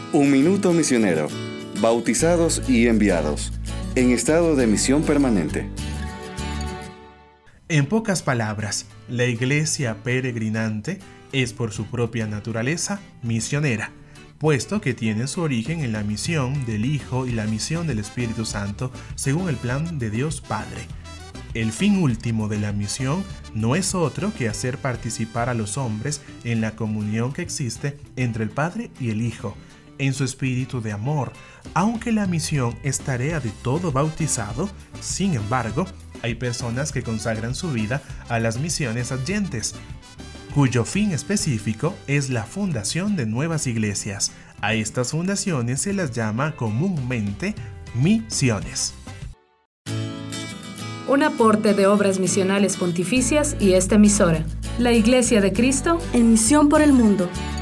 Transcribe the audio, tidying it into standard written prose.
Un minuto misionero. Bautizados y enviados. En estado de misión permanente. En pocas palabras, la iglesia peregrinante es por su propia naturaleza misionera, puesto que tiene su origen en la misión del Hijo y la misión del Espíritu Santo según el plan de Dios Padre. El fin último de la misión no es otro que hacer participar a los hombres en la comunión que existe entre el Padre y el Hijo, en su espíritu de amor. Aunque la misión es tarea de todo bautizado, sin embargo, hay personas que consagran su vida a las misiones adyentes, cuyo fin específico es la fundación de nuevas iglesias. A estas fundaciones se las llama comúnmente misiones. Un aporte de Obras Misionales Pontificias y esta emisora, la Iglesia de Cristo, en misión por el mundo.